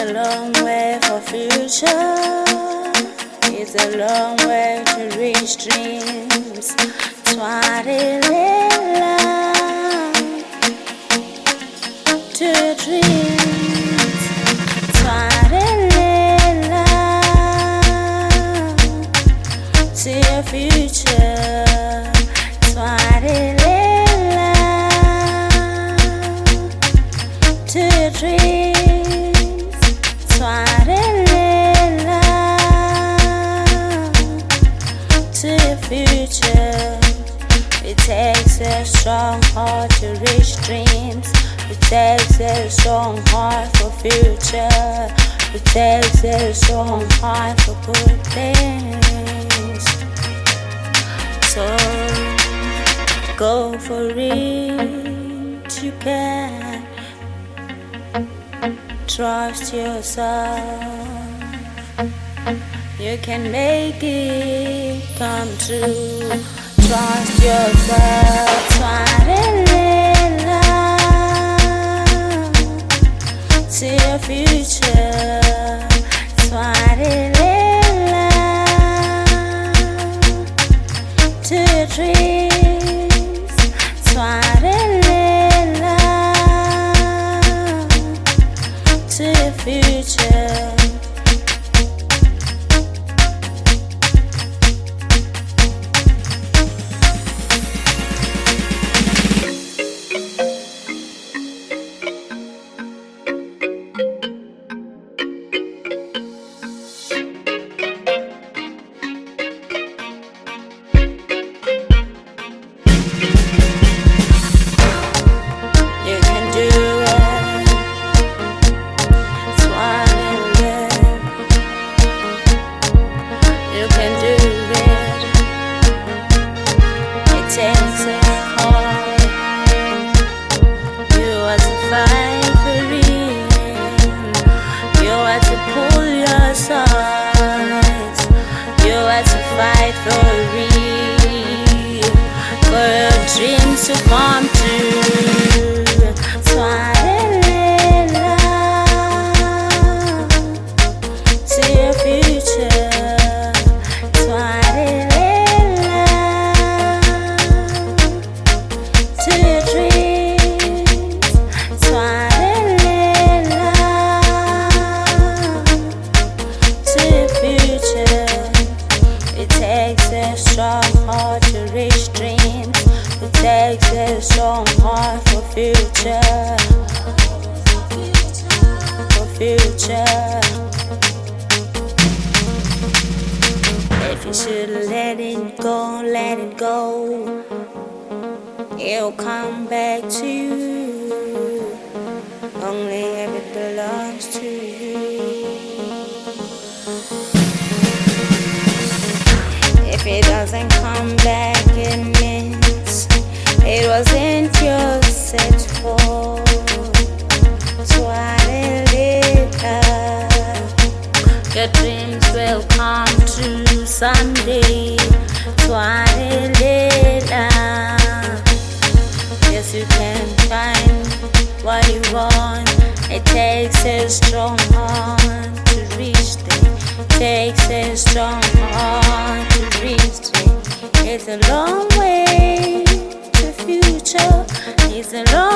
a long way for future. It's a long way to reach dreams. Twarilila to dreams. Twarilila to your future. Twarilila to your dreams. Twarilila to your future. It takes a strong heart to reach dreams. It takes a strong heart for future. It takes a strong heart for good things. So go for it, you can. Trust yourself. You can make it come true. Trust yourself. Twarilila to your future. Twarilila to your dreams. Twarilila to your future. Dreams to come true. Twarilila to your future. Twarilila to your dreams. Twarilila to your future. It takes a strong heart to reach dreams. It takes a strong heart for future. For future. If you should let it go, let it go. It'll come back to you. Only if it belongs to you. If it doesn't come back, it means it wasn't your set for. Twarilila. Your dreams will come true someday. Twarilila. Yes, you can find what you want. It takes a strong heart to reach them. Takes a strong heart to reach them. It's a long way to future. It's a long